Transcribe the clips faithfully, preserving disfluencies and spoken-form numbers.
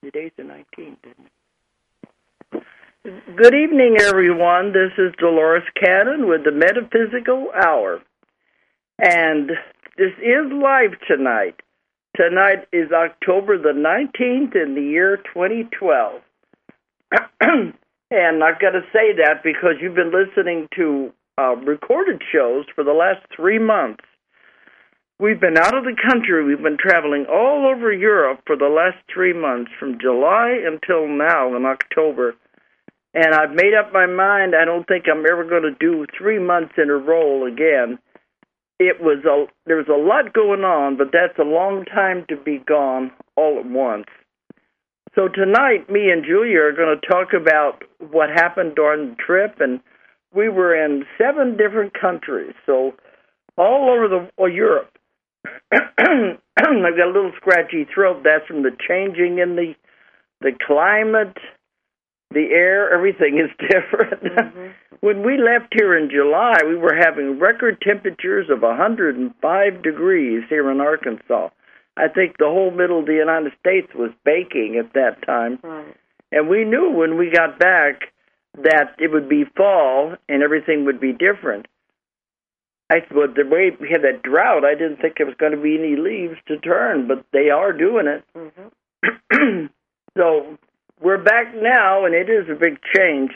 Today's the nineteenth, isn't it? Good evening, everyone. This is Dolores Cannon with the Metaphysical Hour. And this is live tonight. Tonight is October the nineteenth in the year twenty twelve. And I've got to say that because you've been listening to uh, recorded shows for the last three months. We've been out of the country. We've been traveling all over Europe for the last three months, from July until now in October. And I've made up my mind. I don't think I'm ever going to do three months in a row again. It was a there was a lot going on, but that's a long time to be gone all at once. So tonight, me and Julia are going to talk about what happened during the trip, and we were in seven different countries, so all over the well, Europe. I've got a little scratchy throat. That's from the changing in the the climate, the air, everything is different. Mm-hmm. When we left here in July, we were having record temperatures of one hundred five degrees here in Arkansas. I think the whole middle of the United States was baking at that time. Right. And we knew when we got back that it would be fall and everything would be different. I thought the way we had that drought, I didn't think there was going to be any leaves to turn, but they are doing it. Mm-hmm. So we're back now, and it is a big change.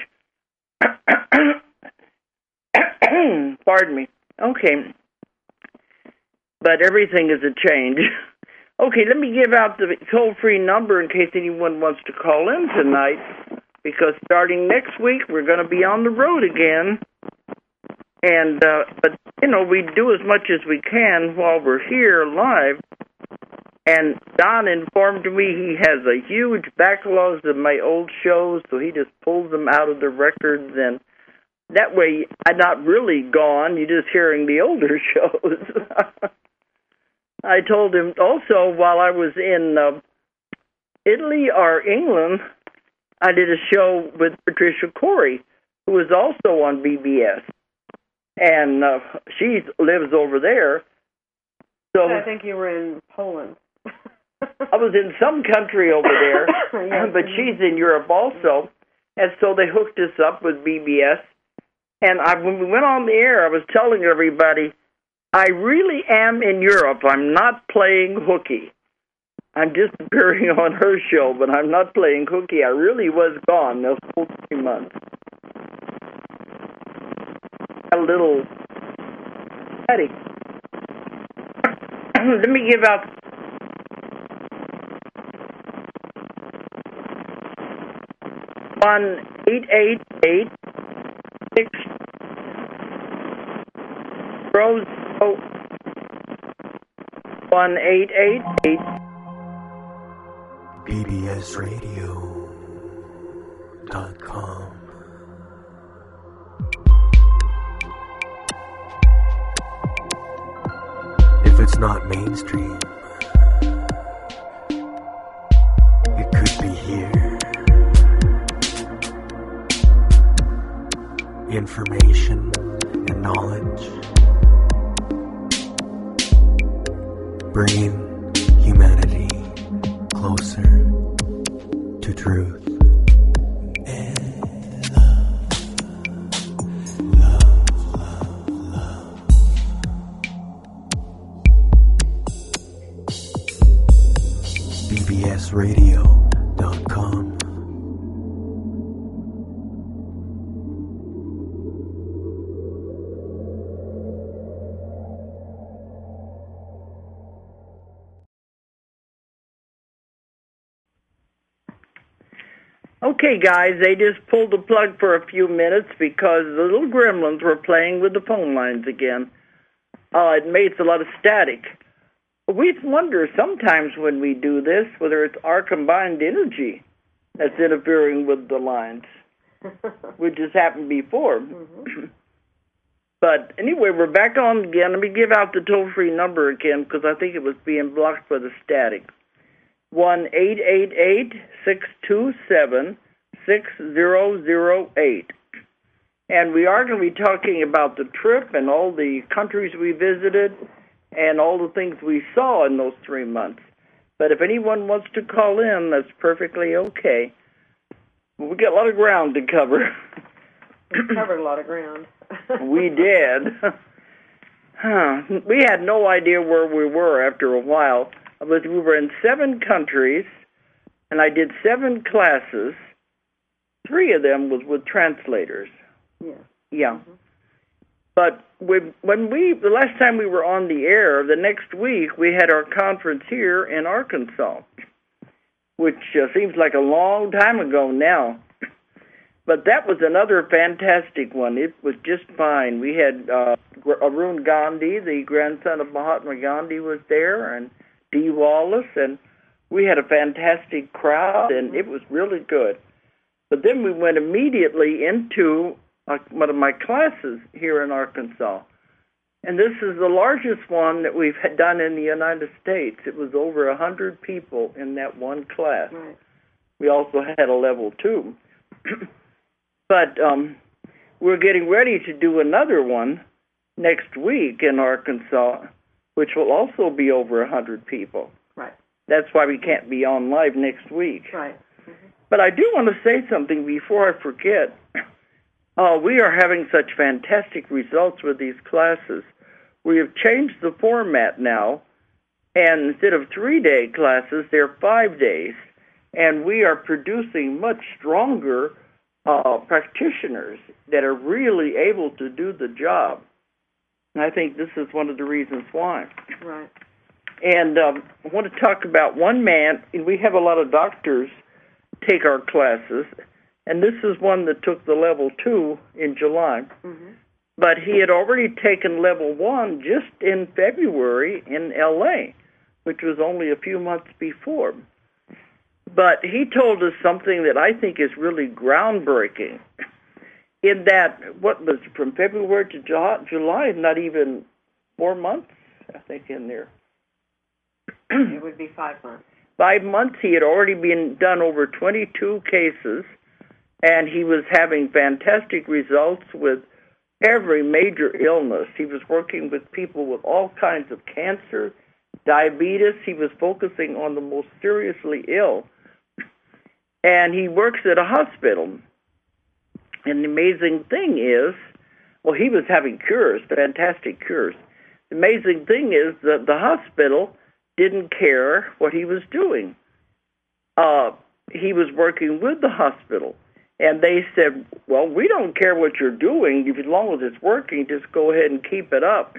Pardon me. Okay. But everything is a change. Okay, let me give out the toll-free number in case anyone wants to call in tonight, because starting next week, we're going to be on the road again. And, uh, but, you know, we do as much as we can while we're here live. And Don informed me he has a huge backlog of my old shows, so he just pulls them out of the records. And that way, I'm not really gone. You're just hearing the older shows. I told him also while I was in uh, Italy or England, I did a show with Patricia Corey, who was also on B B S. And uh, she lives over there. So I think you were in Poland. I was in some country over there, yes, but she's in Europe also. And so they hooked us up with B B S. And I, when we went on the air, I was telling everybody, I really am in Europe. I'm not playing hooky. I'm just appearing on her show, but I'm not playing hooky. I really was gone those whole three months. A little Eddie. Let me give out one eight eight eight six zero zero one eight eight eight B B S radio dot com. If it's not mainstream, it could be here. Information and knowledge, bringing humanity closer to truth. B B S radio dot com. Okay, guys, they just pulled the plug for a few minutes because the little gremlins were playing with the phone lines again. Uh, it makes a lot of static. We wonder sometimes when we do this whether it's our combined energy that's interfering with the lines, which has happened before. Mm-hmm. But anyway, we're back on again. Let me give out the toll-free number again because I think it was being blocked by the static. one eight eight eight six two seven six zero zero eight. And we are going to be talking about the trip and all the countries we visited and all the things we saw in those three months. But if anyone wants to call in, that's perfectly okay. We got a lot of ground to cover. We covered a lot of ground. We did. Huh. We had no idea where we were after a while. But we were in seven countries, and I did seven classes. Three of them was with translators. Yeah. Yeah. Mm-hmm. But we, when we, the last time we were on the air, the next week we had our conference here in Arkansas, which uh, seems like a long time ago now. But that was another fantastic one. It was just fine. We had uh, Arun Gandhi, the grandson of Mahatma Gandhi, was there, and Dee Wallace, and we had a fantastic crowd, and it was really good. But then we went immediately into uh, one of my classes here in Arkansas. And this is the largest one that we've had done in the United States. It was over one hundred people in that one class. Right. We also had a level two. But um, we're getting ready to do another one next week in Arkansas, which will also be over one hundred people. Right. That's why we can't be on live next week. Right. Mm-hmm. But I do want to say something before I forget. Uh, we are having such fantastic results with these classes. We have changed the format now, and instead of three-day classes, they're five days. And we are producing much stronger uh, practitioners that are really able to do the job. And I think this is one of the reasons why. Right. And um, I want to talk about one man. We have a lot of doctors take our classes, and this is one that took the level two in July. Mm-hmm. But he had already taken level one just in February in L A, which was only a few months before. But he told us something that I think is really groundbreaking. In that, what was from February to July, not even four months, I think, in there. It would be five months. Five months, he had already been done over twenty-two cases, and he was having fantastic results with every major illness. He was working with people with all kinds of cancer, diabetes. He was focusing on the most seriously ill. And he works at a hospital. And the amazing thing is, well, he was having cures, fantastic cures. The amazing thing is that the hospital didn't care what he was doing. Uh, he was working with the hospital. And they said, well, we don't care what you're doing. As long as it's working, just go ahead and keep it up.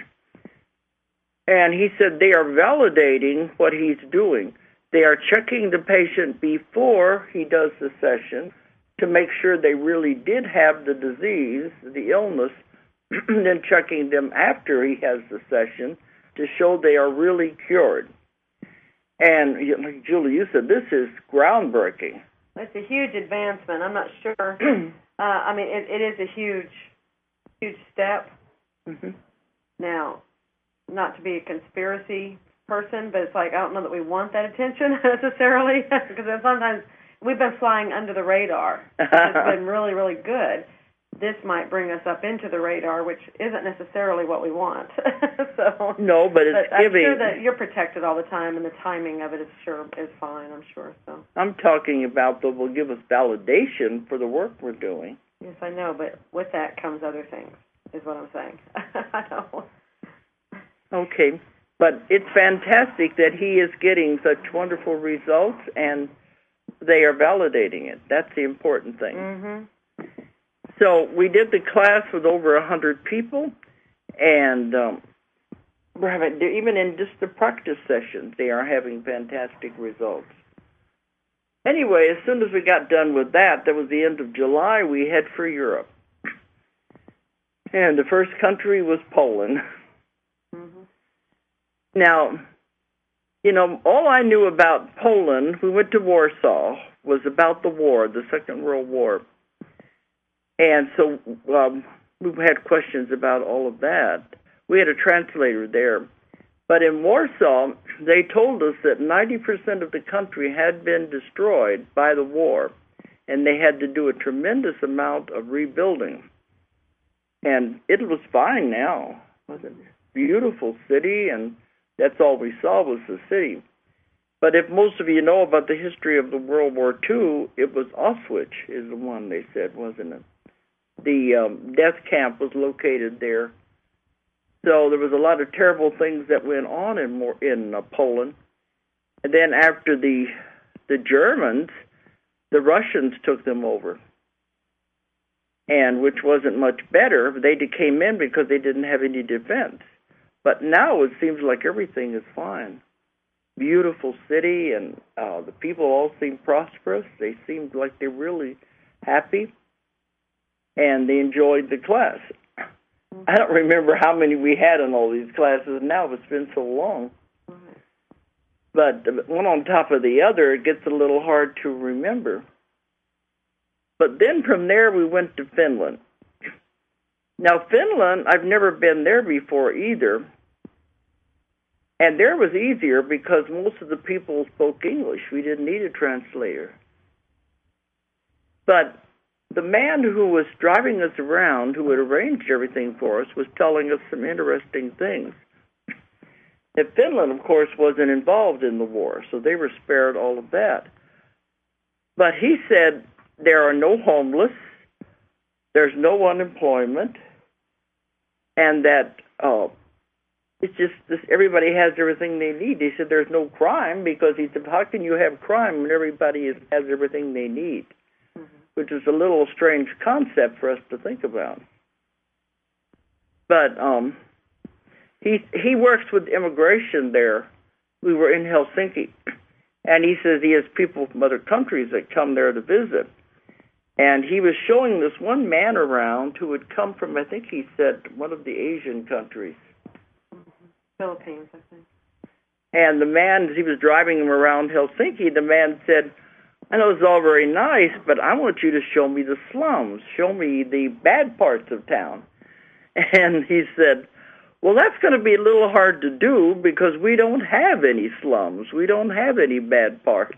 And he said they are validating what he's doing. They are checking the patient before he does the session to make sure they really did have the disease, the illness, and then checking them after he has the session to show they are really cured. And like Julie, you said, this is groundbreaking. It's a huge advancement. I'm not sure. uh, I mean, it, it is a huge, huge step. Mm-hmm. Now, not to be a conspiracy person, but it's like I don't know that we want that attention necessarily, because sometimes we've been flying under the radar. It's been really, really good. This might bring us up into the radar, which isn't necessarily what we want. so no, but it's but I'm giving. sure that you're protected all the time, and the timing of it is sure is fine. I'm sure. So I'm talking about that will give us validation for the work we're doing. yes, I know, but with that comes other things. Is what I'm saying. I know. Okay, but it's fantastic that he is getting such wonderful results, and they are validating it. That's the important thing. Mm-hmm. So we did the class with over one hundred people, and um, we're having, even in just the practice sessions, they are having fantastic results. Anyway, as soon as we got done with that, that was the end of July, we head for Europe. And the first country was Poland. Mm-hmm. Now, you know, all I knew about Poland, we went to Warsaw, was about the war, the Second World War. And so um, we had questions about all of that. We had a translator there. But in Warsaw, they told us that ninety percent of the country had been destroyed by the war, and they had to do a tremendous amount of rebuilding. And it was fine now. It was a beautiful city, and that's all we saw was the city. But if most of you know about the history of the World War Two, it was Auschwitz is the one they said, wasn't it? The um, death camp was located there. So there was a lot of terrible things that went on in more, in uh, Poland. And then after the the Germans, the Russians took them over, and which wasn't much better. They came in because they didn't have any defense. But now it seems like everything is fine. Beautiful city, and uh, the people all seem prosperous. They seemed like they're really happy, and they enjoyed the class. I don't remember how many we had in all these classes now. It's been so long. But one on top of the other, it gets a little hard to remember. But then from there, we went to Finland. Now, Finland, I've never been there before either. And there was easier because most of the people spoke English. We didn't need a translator. But the man who was driving us around, who had arranged everything for us, was telling us some interesting things. That Finland, of course, wasn't involved in the war, so they were spared all of that. But he said there are no homeless, there's no unemployment, and that uh, it's just this, everybody has everything they need. He said there's no crime because he said, how can you have crime when everybody is, has everything they need? Mm-hmm. Which is a little strange concept for us to think about. But um, he he works with immigration there. We were in Helsinki, and he says he has people from other countries that come there to visit. And he was showing this one man around who had come from, I think he said, one of the Asian countries. Philippines, I think. And the man, as he was driving him around Helsinki, the man said, I know it's all very nice, but I want you to show me the slums. Show me the bad parts of town. And he said, well, that's going to be a little hard to do because we don't have any slums. We don't have any bad parts.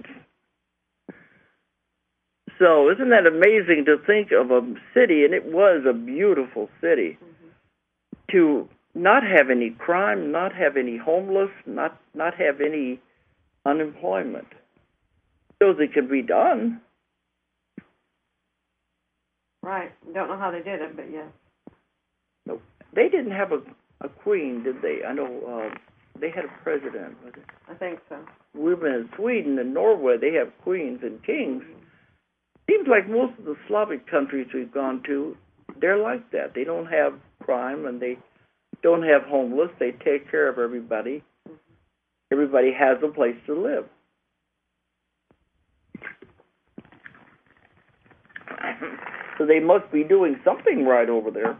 So isn't that amazing to think of a city, and it was a beautiful city, mm-hmm. to not have any crime, not have any homeless, not not have any unemployment. Shows it can be done. Right. Don't know how they did it, but yes. No, they didn't have a, a queen, did they? I know uh, they had a president. Was it? I think so. We've been in Sweden and Norway. They have queens and kings. Mm-hmm. Seems like most of the Slavic countries we've gone to, they're like that. They don't have crime and they don't have homeless. They take care of everybody. Mm-hmm. Everybody has a place to live. So they must be doing something right over there.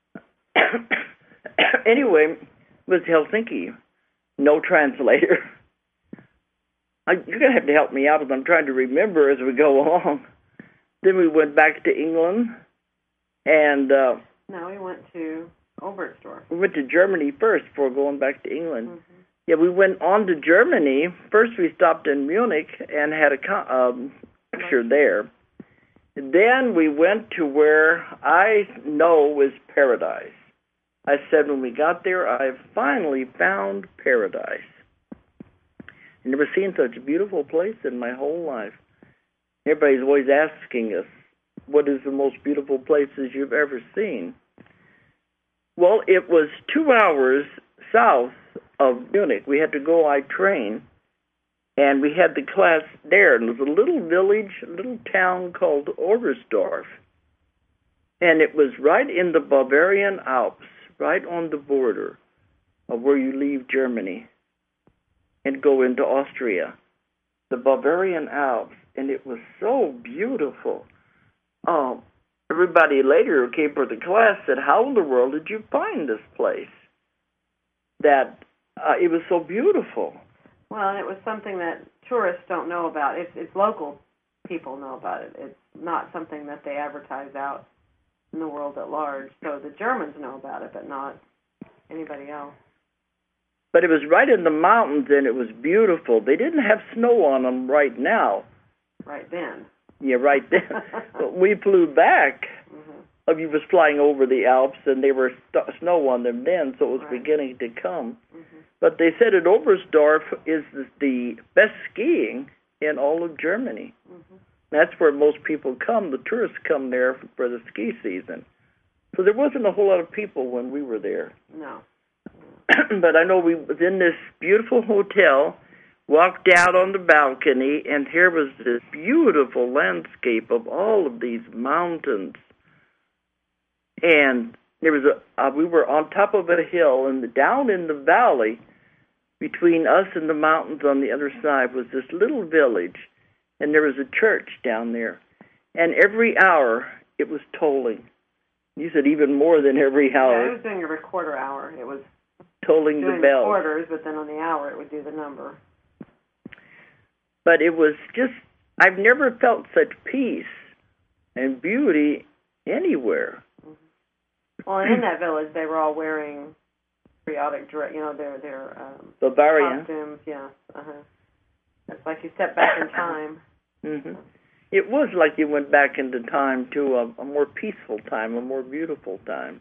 Anyway, it was Helsinki. No translator. I, you're going to have to help me out as I'm trying to remember as we go along. Then we went back to England, and uh, no, we went to Oberstdorf. We went to Germany first before going back to England. Mm-hmm. Yeah, we went on to Germany. First, we stopped in Munich and had a um, lecture there. Then we went to where I know was paradise. I said when we got there, I finally found paradise. I've never seen such a beautiful place in my whole life. Everybody's always asking us, what is the most beautiful places you've ever seen? Well, it was two hours south of Munich. We had to go by train, and we had the class there. And it was a little village, a little town called Oberstdorf. And it was right in the Bavarian Alps, right on the border of where you leave Germany and go into Austria. The Bavarian Alps. And it was so beautiful. Um, everybody later who came for the class said, how in the world did you find this place? That uh, it was so beautiful. Well, and it was something that tourists don't know about. It's, it's local people know about it. It's not something that they advertise out in the world at large. So the Germans know about it, but not anybody else. But it was right in the mountains, and it was beautiful. They didn't have snow on them right now. Right then. Yeah, right then. But we flew back, mm-hmm. of you was flying over the Alps, and there were st- snow on them then, so it was Right. beginning to come. Mm-hmm. But they said at Oberstdorf is the best skiing in all of Germany. Mm-hmm. That's where most people come. The tourists come there for the ski season. So there wasn't a whole lot of people when we were there. No. But I know we was in this beautiful hotel, walked out on the balcony, and here was this beautiful landscape of all of these mountains. And there was a uh, we were on top of a hill, and down in the valley between us and the mountains on the other side was this little village, and there was a church down there. And every hour it was tolling. You said even more than every hour. Yeah, it was doing every quarter hour. It was tolling doing the bell. the quarters, but then on the hour it would do the number. But it was just, I've never felt such peace and beauty anywhere. Mm-hmm. Well, and in that village, they were all wearing patriotic dress, you know, their their um, Bavarian. costumes. Yeah, uh-huh. It's like you step back in time. Mm-hmm. It was like you went back into time to a, a more peaceful time, a more beautiful time.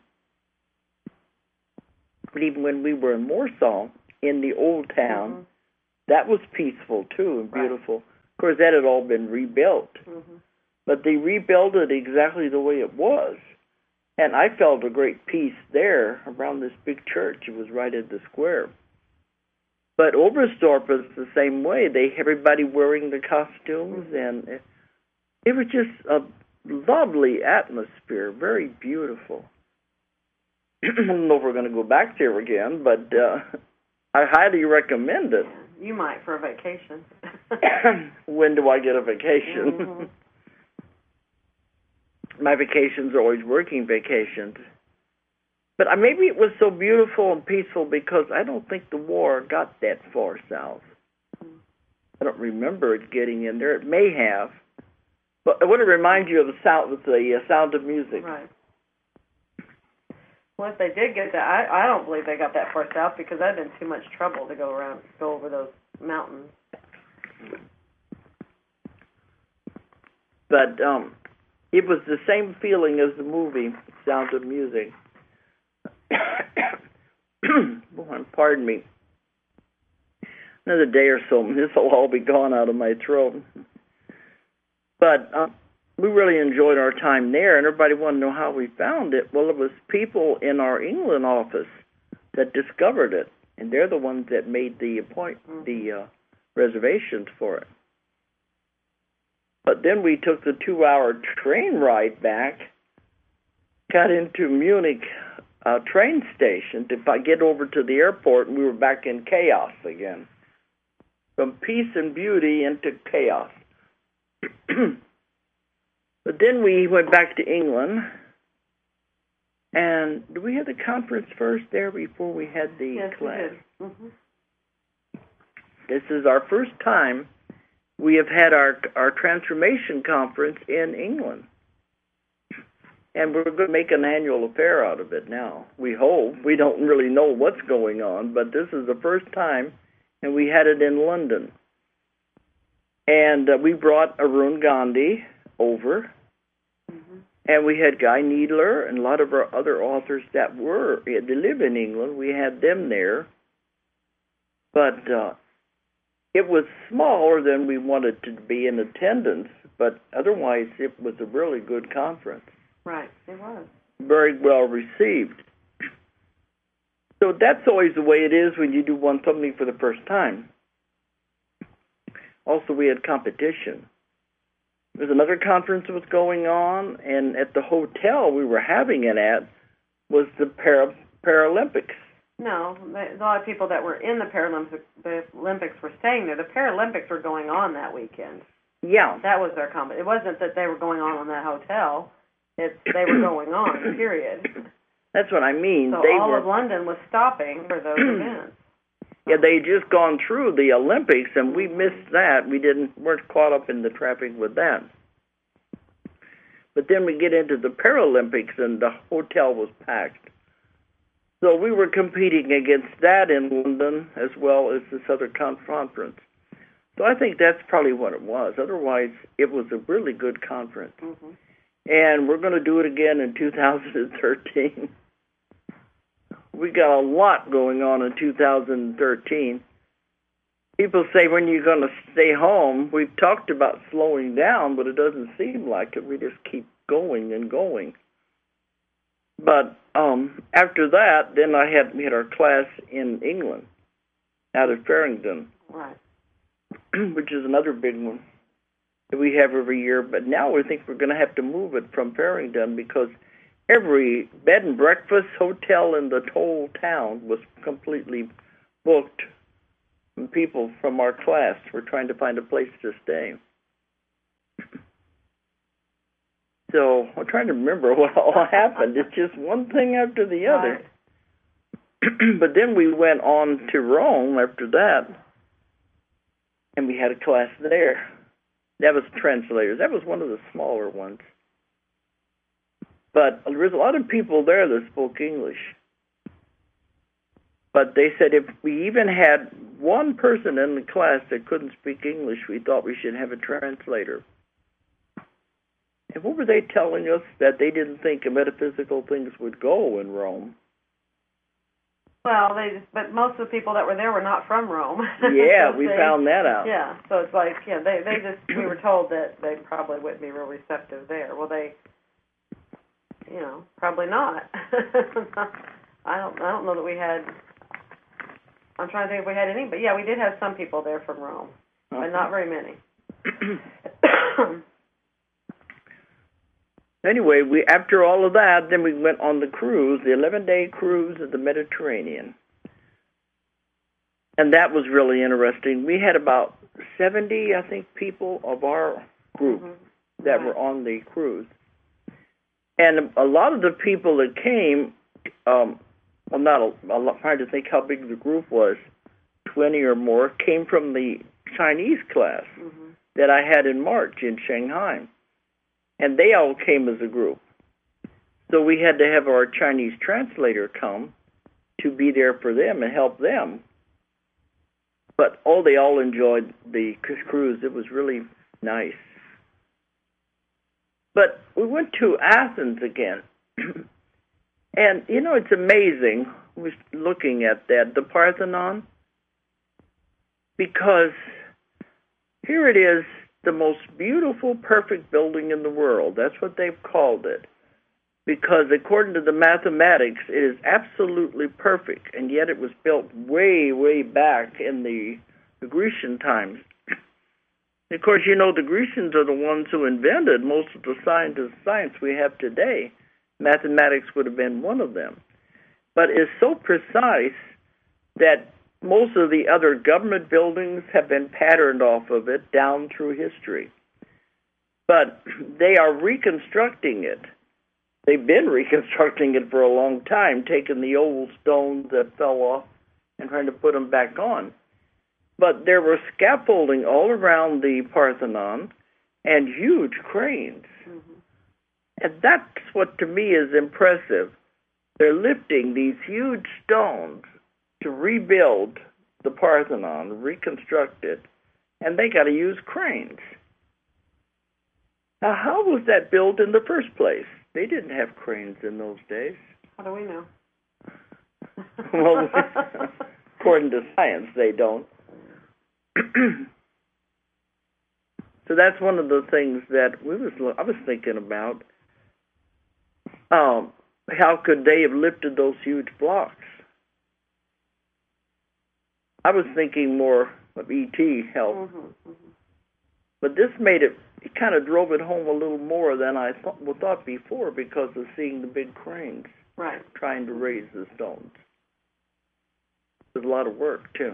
But even when we were in Warsaw, in the old town, Mm-hmm. that was peaceful too and Right. beautiful. Of course, that had all been rebuilt. Mm-hmm. But they rebuilt it exactly the way it was. And I felt a great peace there around this big church. It was right at the square. But Oberstdorf was the same way. They everybody wearing the costumes, Mm-hmm. and it, it was just a lovely atmosphere, very beautiful. I don't know if we're going to go back there again, but uh, I highly recommend it. Yeah. You might for a vacation. When do I get a vacation? Mm-hmm. My vacations are always working vacations. But uh, maybe it was so beautiful and peaceful because I don't think the war got that far south. I don't remember it getting in there. It may have. But I want to remind you of the sound, the uh, Sound of Music. Right. Well, if they did get that, I, I don't believe they got that far south because that'd been too much trouble to go around, go over those mountains. But um, it was the same feeling as the movie Sound of Music. Boy, pardon me. Another day or so, this will all be gone out of my throat. But uh, we really enjoyed our time there, and everybody wanted to know how we found it. Well, it was people in our England office that discovered it, and they're the ones that made the appoint Mm-hmm. the uh, reservations for it. But then we took the two-hour train ride back, got into Munich uh, train station to get over to the airport, and we were back in chaos again. From peace and beauty into chaos. But then we went back to England, and did we have the conference first there before we had the Yes, class? we did. Mm-hmm. This is our first time we have had our our transformation conference in England. And we're going to make an annual affair out of it now. We hope. We don't really know what's going on, but this is the first time, and we had it in London. And uh, we brought Arun Gandhi over, Mm-hmm. and we had Guy Needler and a lot of our other authors that were, they live in England. We had them there. But uh, it was smaller than we wanted to be in attendance, but otherwise it was a really good conference. Right, it was. Very well received. So that's always the way it is when you do one something for the first time. Also, we had competition. There was another conference that was going on, and at the hotel we were having it at was the Para, Paralympics. No, a lot of people that were in the Paralympics, the Olympics were staying there. The Paralympics were going on that weekend. Yeah. That was their comment. It wasn't that they were going on in that hotel. It's they were going on, period. That's what I mean. So they all were, of London was stopping for those events. Yeah, they had just gone through the Olympics, and we missed that. We didn't weren't caught up in the traffic with that. But then we get into the Paralympics, and the hotel was packed. So we were competing against that in London as well as this other conference. So I think that's probably what it was. Otherwise, it was a really good conference. Mm-hmm. and we're going to do it again in two thousand thirteen. We got a lot going on in two thousand thirteen. People say, when you're going to stay home? We've talked about slowing down, but it doesn't seem like it. We just keep going and going. But um, after that, then I had we had our class in England, out of Farringdon, right, which is another big one that we have every year. But now we think we're going to have to move it from Farringdon because every bed and breakfast hotel in the whole town was completely booked. And people from our class were trying to find a place to stay. So I'm trying to remember what all happened. It's just one thing after the other. Right. But then we went on to Rome after that, and we had a class there. That was translators. That was one of the smaller ones. But there was a lot of people there that spoke English. But they said if we even had one person in the class that couldn't speak English, we thought we should have a translator. And what were they telling us? That they didn't think metaphysical things would go in Rome. Well, they just, but most of the people that were there were not from Rome. Yeah, so we they, found that out. Yeah, so it's like, yeah, they, they just, we were told that they probably wouldn't be real receptive there. Well, they, you know, probably not. I don't, I don't know that we had, I'm trying to think if we had any, but yeah, we did have some people there from Rome, uh-huh. but not very many. Anyway, we after all of that, then we went on the cruise, the eleven-day cruise of the Mediterranean. And that was really interesting. We had about seventy, I think, people of our group mm-hmm. that right. were on the cruise. And a lot of the people that came, um, well, not a, I'm trying to think how big the group was, twenty or more, came from the Chinese class mm-hmm. that I had in March in Shanghai. And they all came as a group. So we had to have our Chinese translator come to be there for them and help them. But oh, they all enjoyed the cruise. It was really nice. But we went to Athens again. And, you know, it's amazing, I was looking at that, the Parthenon, because here it is, the most beautiful, perfect building in the world. That's what they've called it. Because according to the mathematics, it is absolutely perfect, and yet it was built way, way back in the, the Grecian times. Of course, you know, the Grecians are the ones who invented most of the science of science we have today. Mathematics would have been one of them. But it's so precise that most of the other government buildings have been patterned off of it down through history. But they are reconstructing it. They've been reconstructing it for a long time, taking the old stones that fell off and trying to put them back on. But there was scaffolding all around the Parthenon and huge cranes. Mm-hmm. And that's what, to me, is impressive. They're lifting these huge stones to rebuild the Parthenon, reconstruct it, and they got to use cranes. Now, how was that built in the first place? They didn't have cranes in those days. How do we know? Well, according to science, they don't. So that's one of the things that we was I was thinking about. Um, how could they have lifted those huge blocks? I was thinking more of E T help. Mm-hmm, mm-hmm. But this made it, it kind of drove it home a little more than I thought, well, thought before because of seeing the big cranes right. trying to raise the stones. There's a lot of work, too.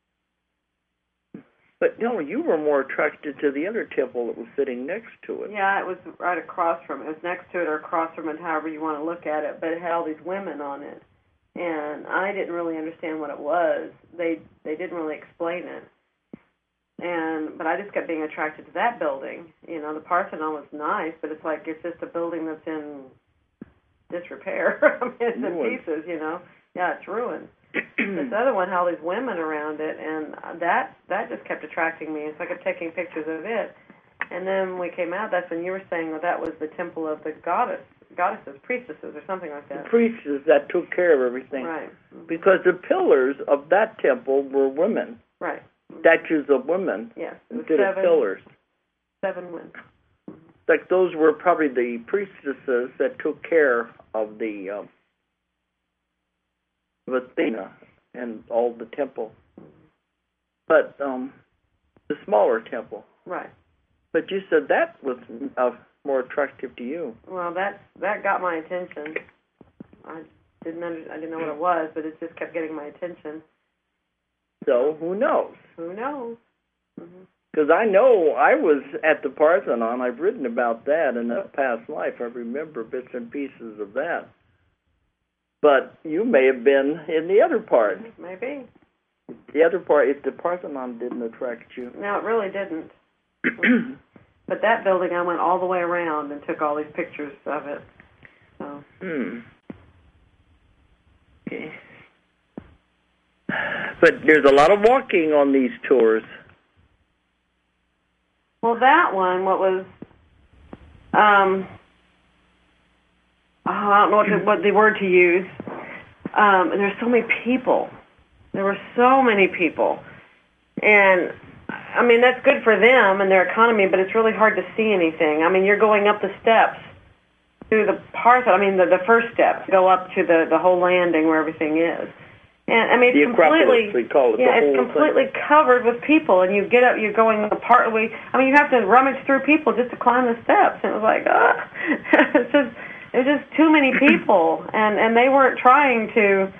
But, you know, you were more attracted to the other temple that was sitting next to it. Yeah, it was right across from it. It was next to it or across from it, however you want to look at it. But it had all these women on it. And I didn't really understand what it was. They they didn't really explain it. And but I just kept being attracted to that building. You know, the Parthenon was nice, but it's like it's just a building that's in disrepair. I mean, it's in pieces, you know. Yeah, it's ruined. This other one had all these women around it, and that that just kept attracting me. So I kept taking pictures of it. And then when we came out, that's when you were saying that that was the temple of the goddess, goddesses, priestesses, or something like that. The priestesses that took care of everything. Right. Because the pillars of that temple were women. Right. Statues of women. Yes. Instead seven, of pillars. Seven women. Like those were probably the priestesses that took care of the um, of Athena and all the temple. But um, the smaller temple. Right. But you said that was uh, more attractive to you. Well, that that got my attention. I didn't under, I didn't know what it was, but it just kept getting my attention. So who knows? Who knows? Because mm-hmm. I know I was at the Parthenon. I've written about that in a past life. I remember bits and pieces of that. But you may have been in the other part. Maybe. The other part, if the Parthenon didn't attract you. No, it really didn't. But that building, I went all the way around and took all these pictures of it. So. Hmm. Okay. But there's a lot of walking on these tours. Well, that one, what was, um, oh, I don't know what the, what the word to use. Um, there's so many people. There were so many people. And, I mean, that's good for them and their economy, but it's really hard to see anything. I mean, you're going up the steps through the Parthenon. I mean, the, the first steps go up to the, the whole landing where everything is. And I mean, it's the completely, we call it, yeah, the it's whole completely thing. covered with people, and you get up, you're going partly. I mean, you have to rummage through people just to climb the steps, and it was like, ah, it's just, it was just too many people, and and they weren't trying to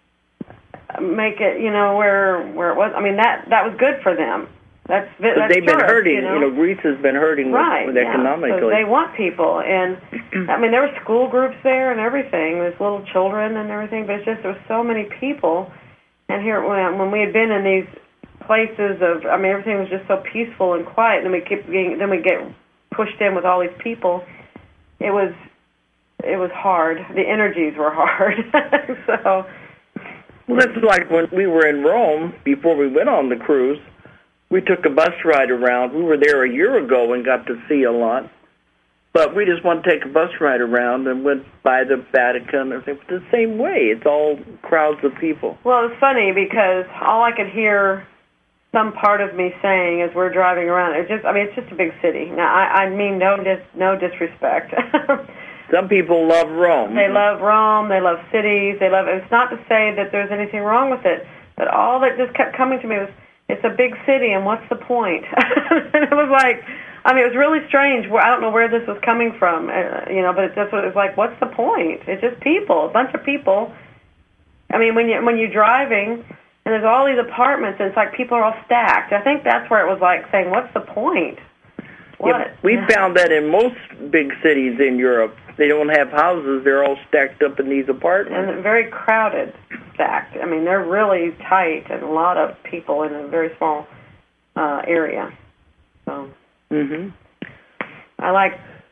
make it, you know, where where it was. I mean, that that was good for them. That's, that's they've been tourists, hurting. You know? you know, Greece has been hurting right, with, with yeah. economically. So they want people, and I mean, there were school groups there and everything. There's little children and everything, but it's just there were so many people. And here, when, when we had been in these places of, I mean, everything was just so peaceful and quiet, and then we keep getting, then we get pushed in with all these people. It was, it was hard. The energies were hard. So. Well, that's like when we were in Rome before we went on the cruise. We took a bus ride around. We were there a year ago and got to see a lot. But we just want to take a bus ride around and went by the Vatican. It's the same way. It's all crowds of people. Well, it's funny because all I could hear some part of me saying as we're driving around, it's just, I mean, it's just a big city. Now, I, I mean no dis, no disrespect. Some people love Rome. They love Rome. They love cities. They love. It's not to say that there's anything wrong with it, but all that just kept coming to me was, it's a big city, and what's the point? And it was like, I mean, it was really strange. I don't know where this was coming from, uh, you know, but it's just what it was like. What's the point? It's just people, a bunch of people. I mean, when you when you're driving and there's all these apartments, and it's like people are all stacked. I think that's where it was like saying, what's the point? What? Yeah, we found that in most big cities in Europe, they don't have houses; they're all stacked up in these apartments, and very crowded, stacked. I mean, they're really tight, and a lot of people in a very small uh, area. So. Mm-hmm. I like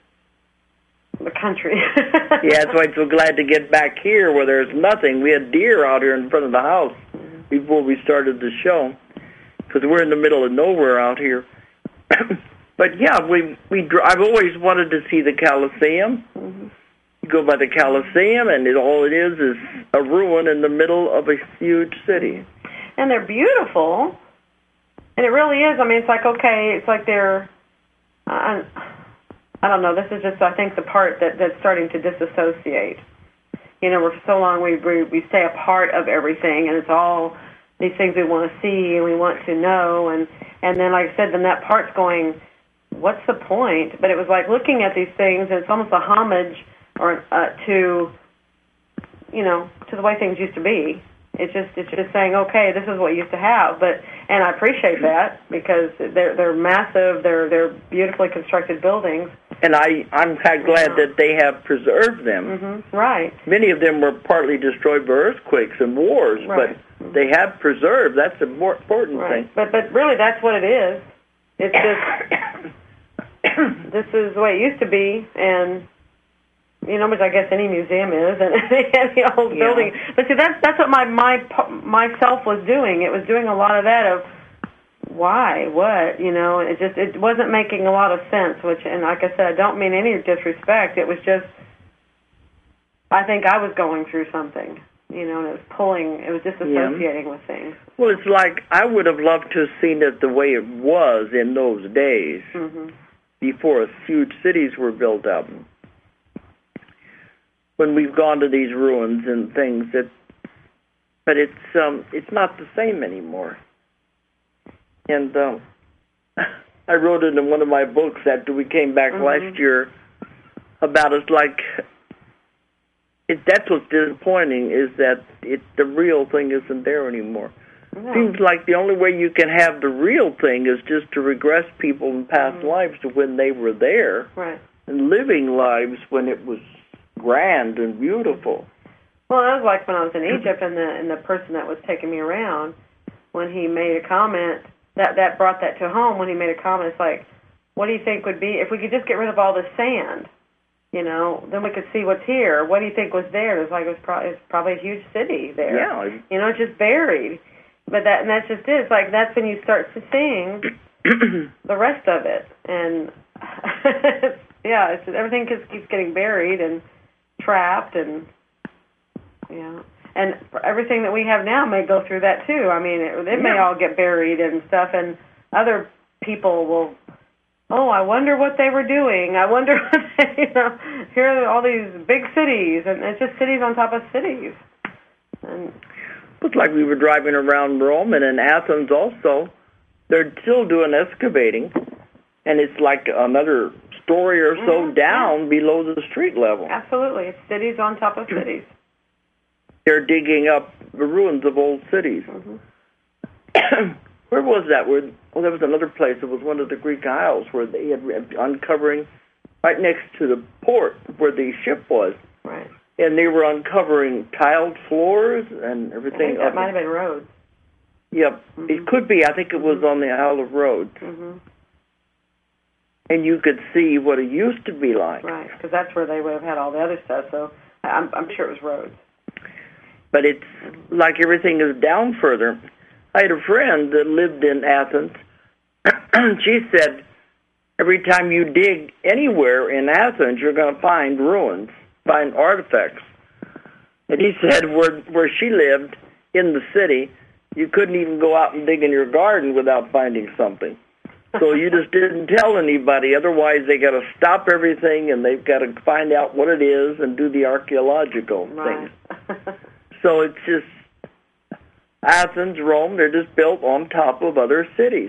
the country. Yeah, that's why I'm so glad to get back here where there's nothing. We had deer out here in front of the house mm-hmm. before we started the show because we're in the middle of nowhere out here. But yeah, we we I've always wanted to see the Colosseum. Mm-hmm. You go by the Colosseum, and it, all it is is a ruin in the middle of a huge city. And they're beautiful, and it really is. I mean, it's like okay, it's like they're. I, I don't know. This is just, I think, the part that, that's starting to disassociate. You know, we're so long we, we we stay a part of everything, and it's all these things we want to see and we want to know, and and then, like I said, then that part's going, what's the point? But it was like looking at these things, and it's almost a homage or uh, to, you know, to the way things used to be. It's just it's just saying, okay, this is what you used to have, but and I appreciate that because they're they're massive, they're they're beautifully constructed buildings. And I I'm glad yeah. that they have preserved them. Mm-hmm. Right. Many of them were partly destroyed by earthquakes and wars, right. but mm-hmm. they have preserved. That's the more important right. thing. But but really, that's what it is. It's just this is the way it used to be, and. You know, which I guess any museum is, and any old yeah. building. But see, that's that's what my my myself was doing. It was doing a lot of that of why, what, you know, it just, it wasn't making a lot of sense, which, and like I said, I don't mean any disrespect, it was just, I think I was going through something, you know, and it was pulling, it was disassociating yeah. with things. Well, it's like, I would have loved to have seen it the way it was in those days, mm-hmm. before huge cities were built up. When we've gone to these ruins and things, that, but it's um, it's not the same anymore. And um, I wrote it in one of my books after we came back mm-hmm. last year about it's like, it, that's what's disappointing is that it, the real thing isn't there anymore. No. Seems like the only way you can have the real thing is just to regress people in past mm-hmm. lives to when they were there, right. and living lives when it was grand and beautiful. Well, that was like when I was in Egypt, and the and the person that was taking me around, when he made a comment, that that brought that to home. When he made a comment, it's like, what do you think would be if we could just get rid of all the sand? You know, then we could see what's here. What do you think was there? It was like it was, pro- it was probably a huge city there. Yeah. You know, it's just buried. But that and that's just it. It's like that's when you start to seeing the rest of it, and yeah, it's just, everything just keeps getting buried and trapped, and you know, and everything that we have now may go through that too. I mean, it, it may yeah. all get buried and stuff, and other people will. Oh, I wonder what they were doing. I wonder, what they, you know, here are all these big cities, and it's just cities on top of cities. And it's like we were driving around Rome, and in Athens also, they're still doing excavating, and it's like another story or so mm-hmm. down yeah. below the street level. Absolutely. It's cities on top of cities. They're digging up the ruins of old cities. Mm-hmm. Where was that? Where, oh, there was another place. It was one of the Greek Isles where they had uncovering right next to the port where the ship was. Right. And they were uncovering tiled floors and everything. I think that might have been Rhodes. Yep. Mm-hmm. It could be. I think it was mm-hmm. on the Isle of Rhodes. Mm-hmm. And you could see what it used to be like. Right, because that's where they would have had all the other stuff, so I'm, I'm sure it was Rhodes. But it's like everything is down further. I had a friend that lived in Athens. She said, every time you dig anywhere in Athens, you're going to find ruins, find artifacts. And he said where where she lived in the city, you couldn't even go out and dig in your garden without finding something. So you just didn't tell anybody. Otherwise, they got to stop everything, and they've got to find out what it is and do the archaeological right. things. So it's just Athens, Rome, they're just built on top of other cities.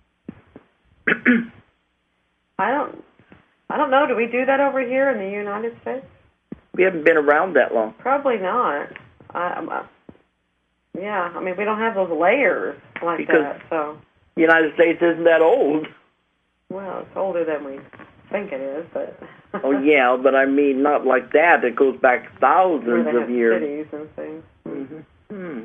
I don't I don't know. Do we do that over here in the United States? We haven't been around that long. Probably not. I, I, yeah, I mean, we don't have those layers like because that, so... The United States isn't that old. Well, it's older than we think it is, but... Oh, yeah, but I mean, not like that. It goes back thousands Where they of have years. Cities and things. Mm-hmm. Hmm.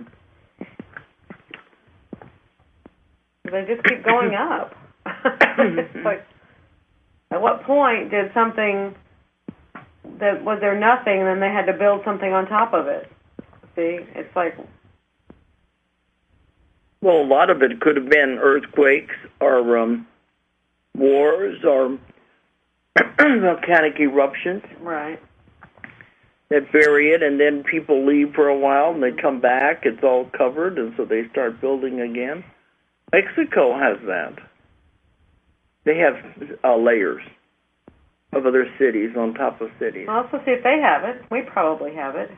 They just keep going up. It's like, at what point did something that was there nothing, and then they had to build something on top of it? See, it's like. Well, a lot of it could have been earthquakes or um, wars or volcanic eruptions. Right. That bury it, and then people leave for a while, and they come back. It's all covered, and so they start building again. Mexico has that. They have uh, layers of other cities on top of cities. Well, let's see if they have it. We probably have it.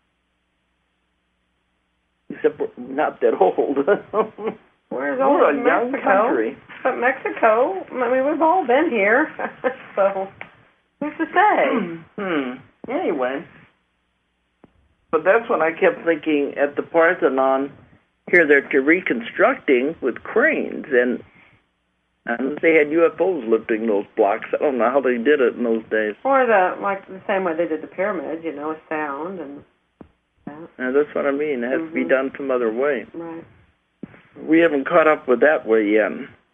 Except we're not that old. Where's old We're a Mexico? young country. But Mexico, I mean, we've all been here. So, who's to say? Hmm. Anyway. But that's when I kept thinking at the Parthenon, here they're reconstructing with cranes, and, and they had U F Os lifting those blocks. I don't know how they did it in those days. Or the like the same way they did the pyramids, you know, with sound and that. And that's what I mean. It has mm-hmm. to be done some other way. Right. We haven't caught up with that way yet.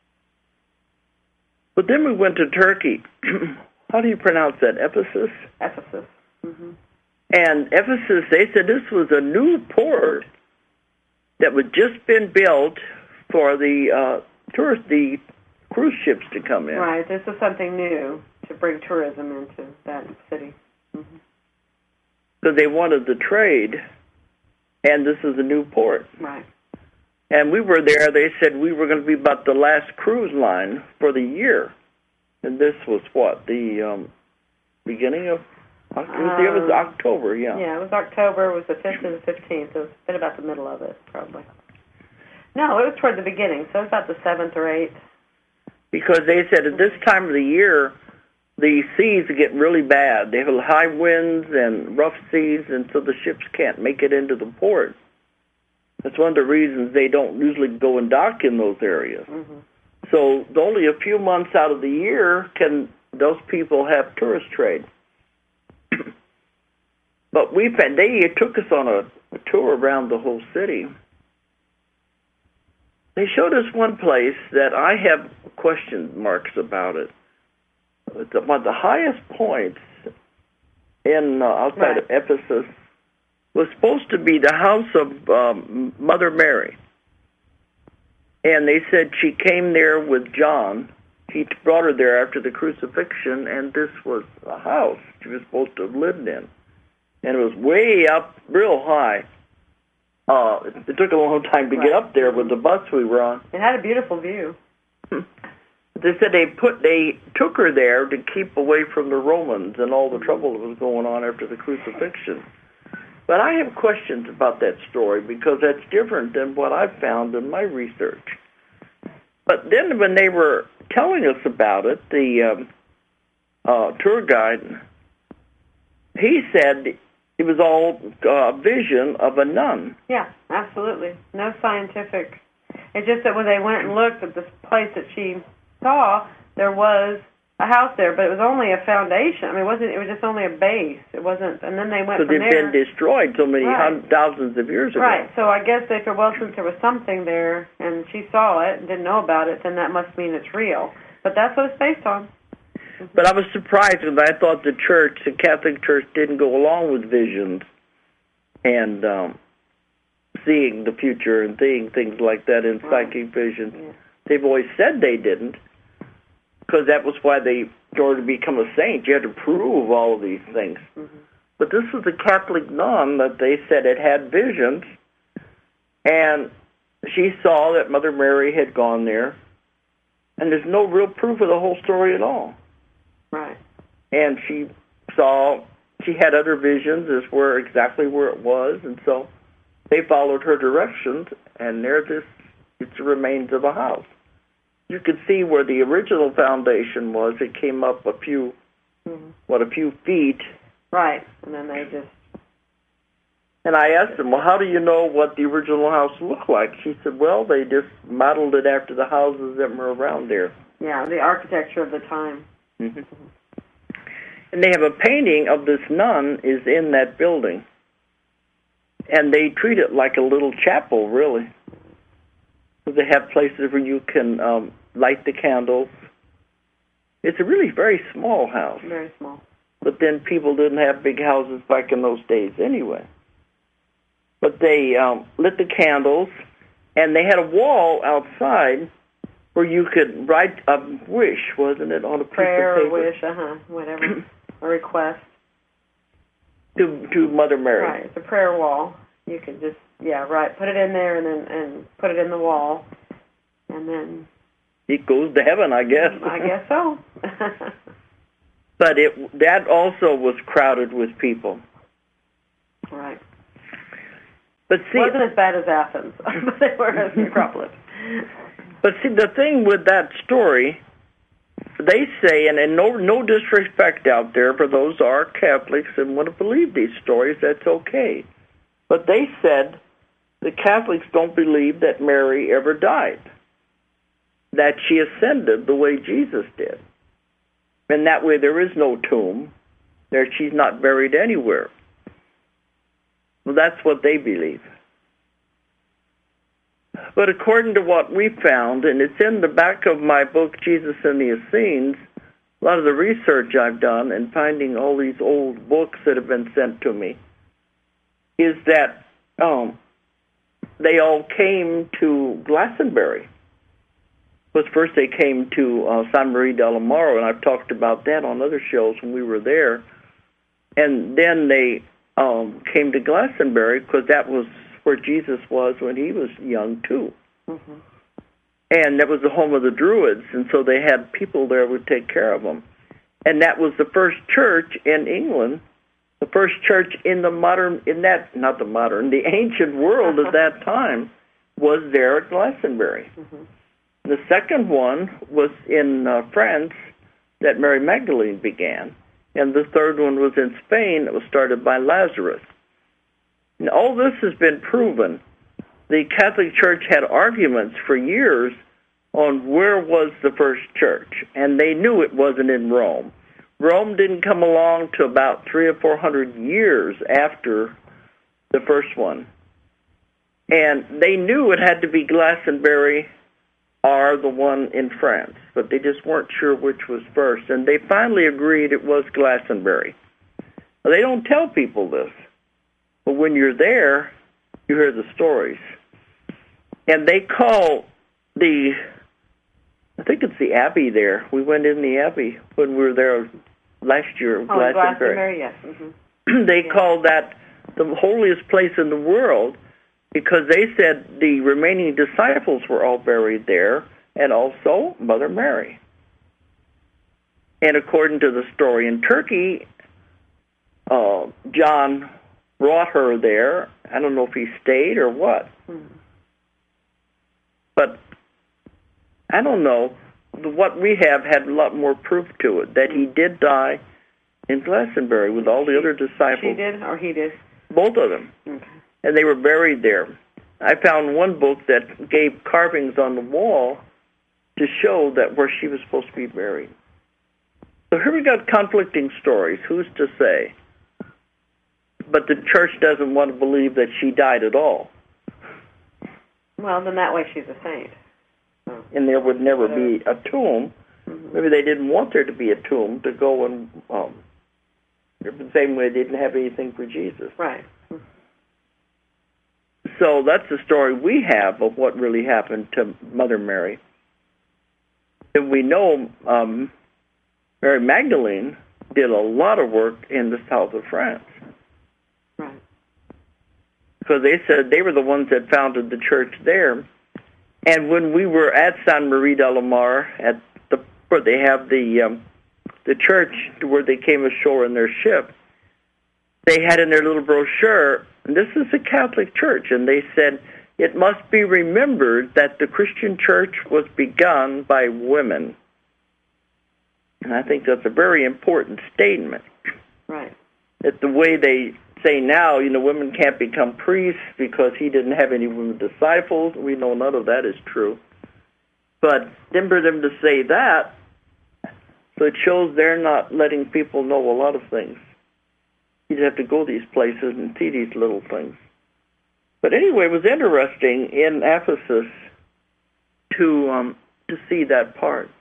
But then we went to Turkey. How do you pronounce that? Ephesus? Ephesus. Mm-hmm. And Ephesus, they said this was a new port that had just been built for the uh, tourist, the cruise ships to come in. Right. This is something new to bring tourism into that city. Mm-hmm. So they wanted the trade, and this is a new port. Right. And we were there. They said we were going to be about the last cruise line for the year. And this was what? The um, beginning of it was, um, it was October, yeah. Yeah, it was October. It was the fifth and the fifteenth. It was been about the middle of it, probably. No, it was toward the beginning, so it was about the seventh or eighth. Because they said at this time of the year, the seas get really bad. They have high winds and rough seas, and so the ships can't make it into the port. That's one of the reasons they don't usually go and dock in those areas. Mm-hmm. So only a few months out of the year can those people have tourist trade. But we they took us on a, a tour around the whole city. They showed us one place that I have question marks about it. It's one of the highest points in uh, outside right. of Ephesus was supposed to be the house of um, Mother Mary. And they said she came there with John. He brought her there after the crucifixion, and this was a house she was supposed to have lived in. And it was way up, real high. Uh, it, it took a long time to right. get up there with the bus we were on. It had a beautiful view. They said they put they took her there to keep away from the Romans and all the trouble that was going on after the crucifixion. But I have questions about that story because that's different than what I've found in my research. But then when they were telling us about it, the um, uh, tour guide, he said it was all a uh, vision of a nun. Yeah, absolutely. No scientific. It's just that when they went and looked at this place that she saw, there was a house there, but it was only a foundation. I mean, it wasn't. It was just only a base. It wasn't. And then they went so from there. So they've been destroyed so many right. hundreds, thousands of years ago. Right. So I guess they said, well, since there was something there and she saw it and didn't know about it, then that must mean it's real. But that's what it's based on. Mm-hmm. But I was surprised because I thought the church, the Catholic Church, didn't go along with visions and um, seeing the future and seeing things like that in right. psychic visions. Yeah. They've always said they didn't. Because that was why they, in order to become a saint, you had to prove all of these things. Mm-hmm. But this was a Catholic nun that they said had had visions, and she saw that Mother Mary had gone there, and there's no real proof of the whole story at all. Right. And she saw, she had other visions as where exactly where it was, and so they followed her directions, and there this, it's the remains of a house. You could see where the original foundation was. It came up a few, mm-hmm. what, a few feet. Right, and then they just... And I asked them, well, how do you know what the original house looked like? She said, well, they just modeled it after the houses that were around there. Yeah, the architecture of the time. Mm-hmm. And they have a painting of this nun is in that building. And they treat it like a little chapel, really. They have places where you can um, light the candles. It's a really very small house. Very small. But then people didn't have big houses back in those days anyway. But they um, lit the candles, and they had a wall outside where you could write a wish, wasn't it, on a piece prayer of paper? Prayer or wish, uh-huh, whatever, a request. To to Mother Mary. Right, it's a prayer wall. You could just, yeah, right, put it in there and then and put it in the wall, and then... It goes to heaven, I guess. I guess so. But it that also was crowded with people. Right. But see, it wasn't as bad as Athens, but they were as Acropolis. But see, the thing with that story, they say, and, and no no disrespect out there for those who are Catholics and want to believe these stories, that's okay. But they said the Catholics don't believe that Mary ever died, that she ascended the way Jesus did. And that way there is no tomb. There, she's not buried anywhere. Well, that's what they believe. But according to what we found, and it's in the back of my book, Jesus and the Essenes, a lot of the research I've done and finding all these old books that have been sent to me, is that um, they all came to Glastonbury. was first they came to uh, San Maria del Amaro, and I've talked about that on other shows when we were there. And then they um, came to Glastonbury because that was where Jesus was when he was young, too. Mm-hmm. And that was the home of the Druids, and so they had people there who would take care of them. And that was the first church in England, the first church in the modern, in that, not the modern, the ancient world at that time was there at Glastonbury. Mm-hmm. The second one was in uh, France that Mary Magdalene began, and the third one was in Spain that was started by Lazarus. And all this has been proven. The Catholic Church had arguments for years on where was the first church, and they knew it wasn't in Rome. Rome didn't come along to about three or four hundred years after the first one. And they knew it had to be Glastonbury or the one in France, but they just weren't sure which was first. And they finally agreed it was Glastonbury. Now, they don't tell people this, but when you're there, you hear the stories. And they call the, I think it's the Abbey there. We went in the Abbey when we were there last year. Oh, Glastonbury, yes. Mm-hmm. They yeah. called that the holiest place in the world because they said the remaining disciples were all buried there, and also Mother Mary. And according to the story in Turkey, uh, John brought her there. I don't know if he stayed or what. Hmm. But I don't know. What we have had a lot more proof to it, that he did die in Glastonbury with all the other disciples. She did, or he did? Both of them. Okay. And they were buried there. I found one book that gave carvings on the wall to show that where she was supposed to be buried. So here we got conflicting stories. Who's to say? But the church doesn't want to believe that she died at all. Well, then that way she's a saint. And there would never be a tomb. Mm-hmm. Maybe they didn't want there to be a tomb to go and, um, the same way they didn't have anything for Jesus. Right. So that's the story we have of what really happened to Mother Mary. And we know um, Mary Magdalene did a lot of work in the south of France. Right. Because they said they were the ones that founded the church there. And when we were at San Maria del Mar, at the where they have the um, the church where they came ashore in their ship, they had in their little brochure, and this is a Catholic church, and they said, it must be remembered that the Christian church was begun by women. And I think that's a very important statement. Right. That the way they say now, you know, women can't become priests because he didn't have any women disciples. We know none of that is true. But then for them to say that, so it shows they're not letting people know a lot of things. You'd have to go these places and see these little things. But anyway, it was interesting in Ephesus to um, to see that part.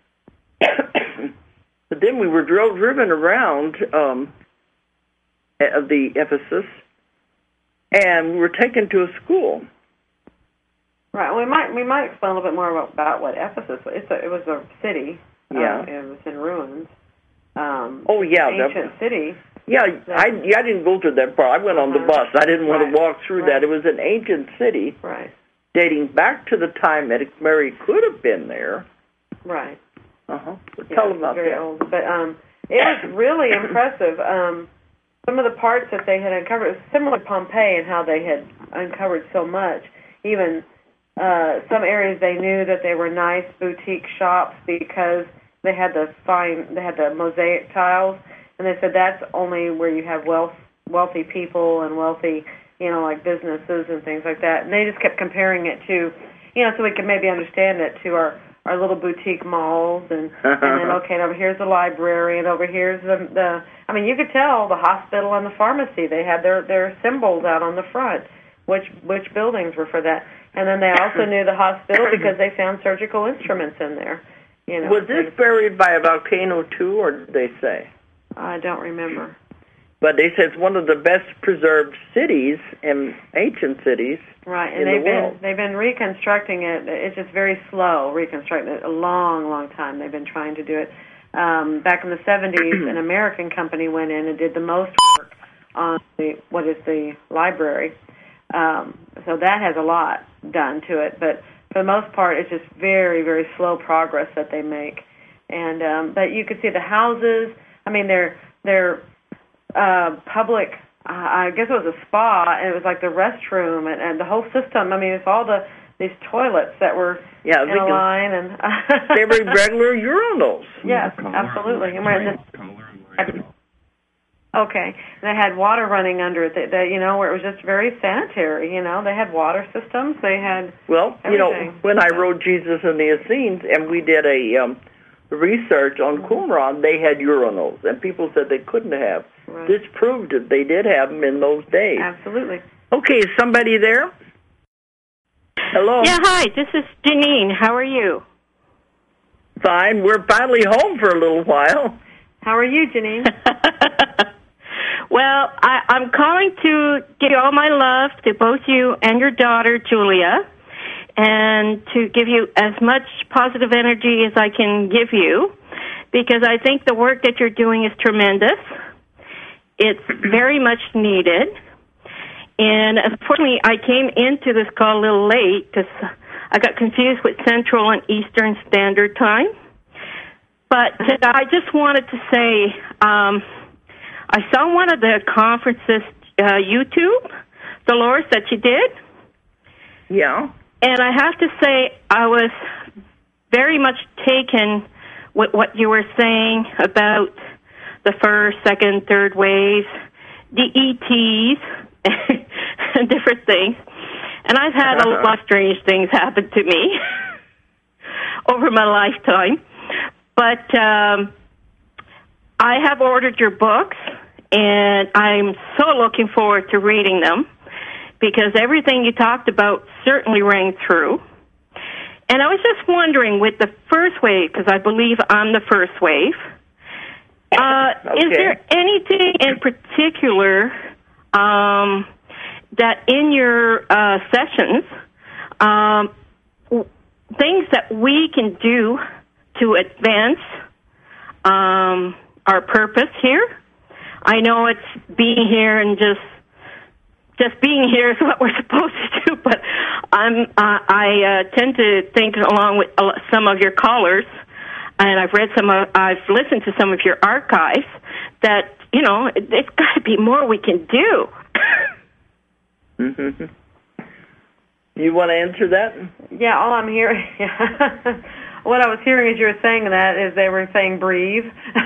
But then we were drove, driven around um, of the Ephesus, and we were taken to a school. Right. We might we might explain a little bit more about, about what Ephesus was. It's a, it was a city. Yeah. Uh, it was in ruins. Um, oh yeah, ancient that, city. Yeah, I yeah, I didn't go to that part. I went uh-huh. on the bus. I didn't want right. to walk through right. that. It was an ancient city, right, dating back to the time that Mary could have been there. Right. Uh huh. So yeah, tell about very that. Old. But um, it was really impressive. Um, some of the parts that they had uncovered, it was similar to Pompeii and how they had uncovered so much. Even uh, some areas they knew that they were nice boutique shops because they had the fine, they had the mosaic tiles, and they said that's only where you have wealth, wealthy people and wealthy, you know, like businesses and things like that. And they just kept comparing it to, you know, so we could maybe understand it to our, our little boutique malls, and and then okay, over here's the library, and over here's the the. I mean, you could tell the hospital and the pharmacy. They had their their symbols out on the front, which which buildings were for that. And then they also knew the hospital because they found surgical instruments in there. You know, was this buried by a volcano too, or did they say? I don't remember. But they said it's one of the best preserved cities in ancient cities. Right, and in they've the been world. they've been reconstructing it. It's just very slow reconstructing it. A long, long time they've been trying to do it. Um, back in the seventies, an American company went in and did the most work on the what is the library. Um, so that has a lot done to it, but for the most part, it's just very, very slow progress that they make. And um, but you could see the houses. I mean, they're they're uh, public. Uh, I guess it was a spa, and it was like the restroom and, and the whole system. I mean, it's all the these toilets that were yeah, in a line, and they were regular urinals. Yes, absolutely. And we're in this, okay, and they had water running under it. That, that you know, where it was just very sanitary. You know, they had water systems. They had well, everything. you know, when I wrote Jesus and the Essenes, and we did a um, research on Qumran, they had urinals, and people said they couldn't have. Right. This proved that they did have them in those days. Absolutely. Okay, is somebody there? Hello. Yeah, hi, this is Janine. How are you? Fine. We're finally home for a little while. How are you, Janine? Well, I, I'm calling to give all my love to both you and your daughter, Julia, and to give you as much positive energy as I can give you, because I think the work that you're doing is tremendous. It's very much needed. And unfortunately, I came into this call a little late because I got confused with Central and Eastern Standard Time. But I just wanted to say, um, I saw one of the conferences, uh, YouTube, Dolores, that you did. Yeah. And I have to say, I was very much taken with what you were saying about the first, second, third waves, the E Ts, and different things. And I've had a lot of strange things happen to me over my lifetime. But um, I have ordered your books, and I'm so looking forward to reading them, because everything you talked about certainly rang through. And I was just wondering, with the first wave, because I believe I'm the first wave, uh, okay. is there anything in particular um, that in your uh, sessions, um, things that we can do to advance um, our purpose here? I know it's being here and just just being here is what we're supposed to do, but I'm uh, I uh, tend to think, along with uh, some of your callers, and I've read some of, I've listened to some of your archives, that you know it, there's got to be more we can do. Mm-hmm. You want to answer that? Yeah, all I'm hearing, what I was hearing as you were saying that is they were saying breathe, and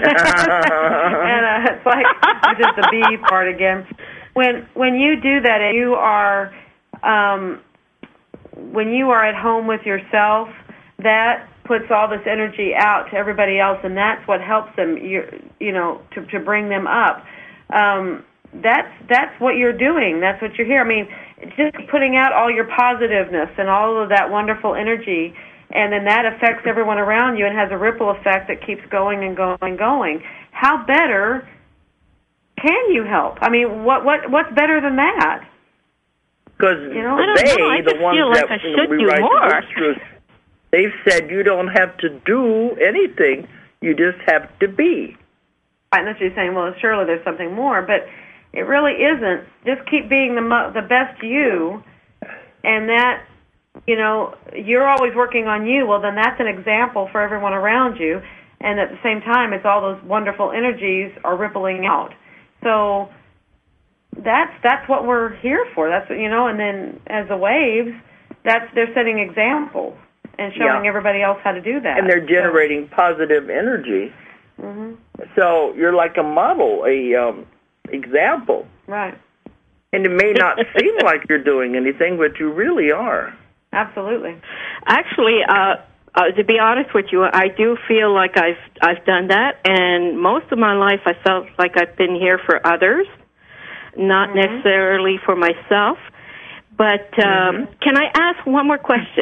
uh, it's like it's just the B part again. When when you do that, and you are um, when you are at home with yourself, that puts all this energy out to everybody else, and that's what helps them. You you know to to bring them up. Um, that's that's what you're doing. That's what you're here. I mean, just putting out all your positiveness and all of that wonderful energy, and then that affects everyone around you and has a ripple effect that keeps going and going and going. How better can you help? I mean, what what what's better than that? Because you know, they, know. I the just ones feel that like I should we do write more. the books through, they've said you don't have to do anything; you just have to be. I know you're saying, well, surely there's something more, but it really isn't. Just keep being the mo- the best you, and that, you know, you're always working on you. Well, then that's an example for everyone around you, and at the same time, it's all those wonderful energies are rippling out. So that's that's what we're here for. That's what, you know, and then as the waves, that's they're setting examples and showing Yeah. everybody else how to do that. And they're generating so, positive energy. Mm-hmm. So you're like a model, a um, example. Right. And it may not seem like you're doing anything, but you really are. Absolutely. Actually, uh, uh, to be honest with you, I do feel like I've I've done that, and most of my life I felt like I've been here for others, not mm-hmm. necessarily for myself. But um, mm-hmm. can I ask one more question?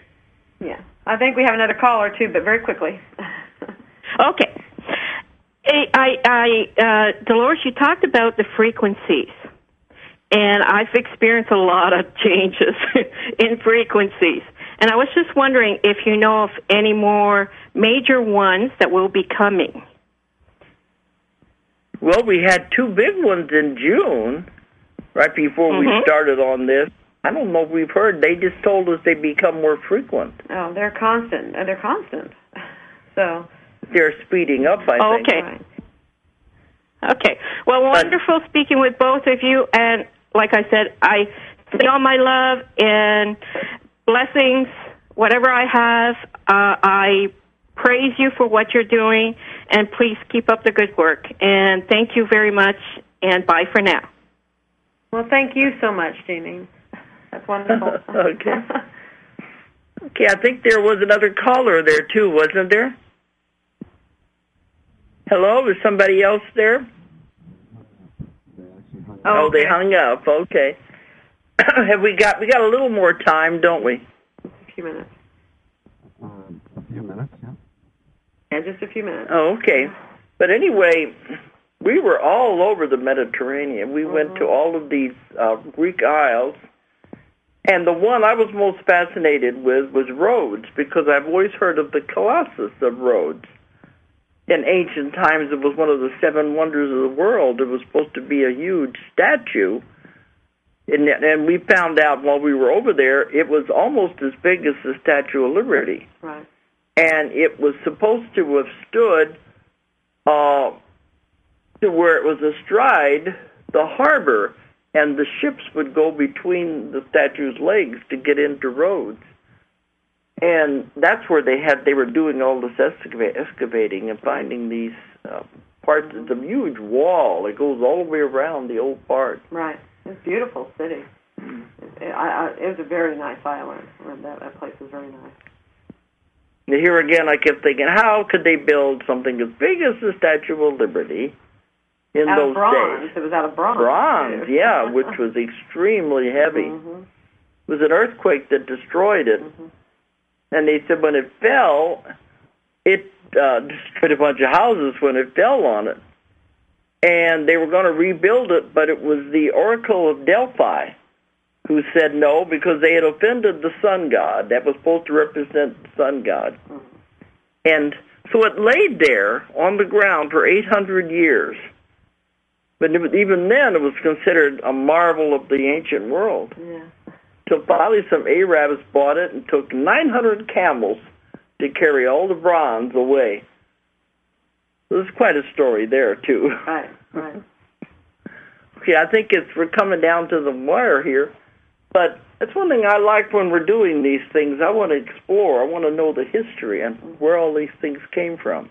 Yeah. I think we have another caller, too, but very quickly. Okay. I, I, uh, Dolores, you talked about the frequencies, and I've experienced a lot of changes in frequencies. And I was just wondering if you know of any more major ones that will be coming. Well, we had two big ones in June, right before Mm-hmm. we started on this. I don't know if we've heard. They just told us they become more frequent. Oh, they're constant. Uh, They're constant. So They're speeding up, I think. Okay. right. Okay. Well, wonderful speaking with both of you. And like I said, I send all my love and blessings, whatever I have. Uh, I praise you for what you're doing, and please keep up the good work. And thank you very much, and bye for now. Well, thank you so much, Jeanine. That's wonderful. Okay. Okay, I think there was another caller there, too, wasn't there? Hello, is somebody else there? oh, Oh, they okay. hung up. Okay. Have we got we got a little more time, don't we? A few minutes. Uh, a few minutes, yeah. Yeah, just a few minutes. Oh, okay. But anyway, we were all over the Mediterranean. We mm-hmm. went to all of these uh, Greek isles. And the one I was most fascinated with was Rhodes, because I've always heard of the Colossus of Rhodes. In ancient times, it was one of the seven wonders of the world. It was supposed to be a huge statue. And, and we found out while we were over there, it was almost as big as the Statue of Liberty. Right. And it was supposed to have stood uh, to where it was astride the harbor, and the ships would go between the statue's legs to get into Rhodes. And that's where they had they were doing all this excava- excavating and finding these uh, parts. It's a huge wall. It goes all the way around the old part. Right. It's a beautiful city. It, I, I, it was a very nice island. That, that place was very nice. And here again, I kept thinking, how could they build something as big as the Statue of Liberty in out those of bronze. days? It was out of bronze. Bronze, too. yeah, which was extremely heavy. Mm-hmm. It was an earthquake that destroyed it. Mm-hmm. And they said when it fell, it uh, destroyed a bunch of houses when it fell on it. And they were going to rebuild it, but it was the Oracle of Delphi who said no because they had offended the sun god. That was supposed to represent the sun god. Mm-hmm. And so it laid there on the ground for eight hundred years. But even then, it was considered a marvel of the ancient world. Yeah. So finally some Arabs bought it and took nine hundred camels to carry all the bronze away. There's quite a story there, too. Right, right. Okay, I think it's we're coming down to the wire here. But that's one thing I like when we're doing these things. I want to explore. I want to know the history and where all these things came from.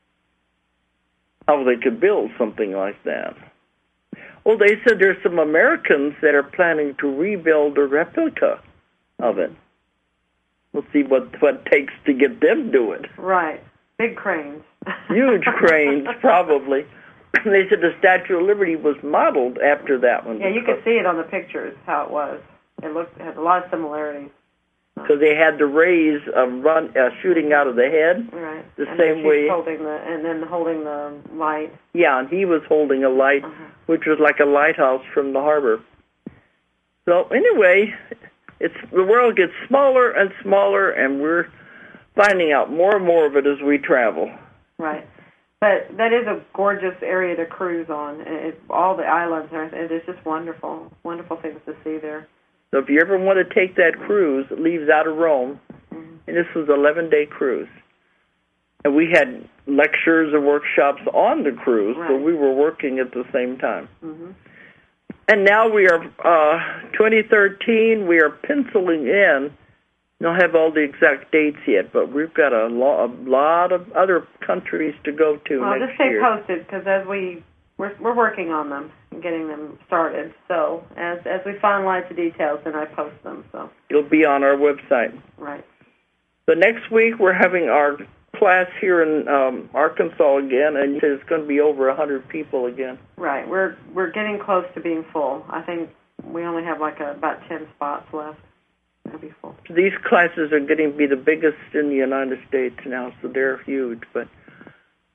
How they could build something like that. Well, they said there's some Americans that are planning to rebuild a replica of it. We'll see what what it takes to get them to it. Right. Big cranes. Huge cranes, probably. They said the Statue of Liberty was modeled after that one. Yeah, you could see it on the pictures, how it was. It looked it had a lot of similarities. Because they had the rays of run uh, shooting out of the head, right? The and same she's way. Holding the and then holding the light. Yeah, and he was holding a light, Uh-huh. which was like a lighthouse from the harbor. So anyway, it's the world gets smaller and smaller, and we're finding out more and more of it as we travel. Right. But that is a gorgeous area to cruise on. It, all the islands, are, it is just wonderful, wonderful things to see there. So if you ever want to take that cruise, it leaves out of Rome, Mm-hmm. and this was an eleven-day cruise. And we had lectures and workshops on the cruise, so Right. we were working at the same time. Mm-hmm. And now we are, uh, twenty thirteen, we are penciling in. Don't have all the exact dates yet, but we've got a, lo- a lot of other countries to go to Well, next just stay year. posted because as we we're, we're working on them and getting them started. So as as we finalize the details, then I post them. So It'll be on our website. right. The next week we're having our class here in um, Arkansas again, and it's going to be over a hundred people again. Right. We're we're getting close to being full. I think we only have like a, about ten spots left. It'll be full. These classes are getting to be the biggest in the United States now, so they're huge. But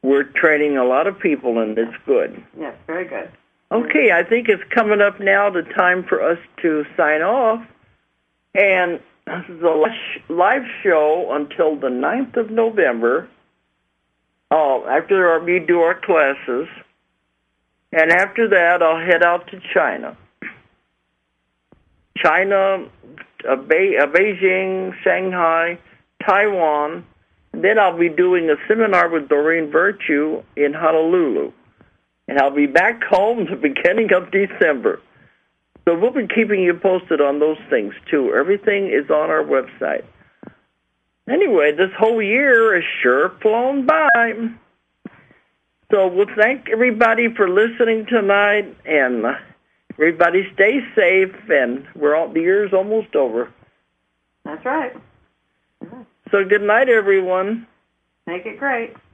we're training a lot of people, and it's good. Yes, very good. Okay, I think it's coming up now, the time for us to sign off. And this is a live show until the ninth of November. Oh, after we do our classes. And after that, I'll head out to China. China, uh, Be- uh, Beijing, Shanghai, Taiwan. Then I'll be doing a seminar with Doreen Virtue in Honolulu. And I'll be back home the beginning of December. So we'll be keeping you posted on those things, too. Everything is on our website. Anyway, this whole year has sure flown by. So we'll thank everybody for listening tonight, and everybody stay safe, and we're all, the year's almost over. That's right. So good night, everyone. Make it great.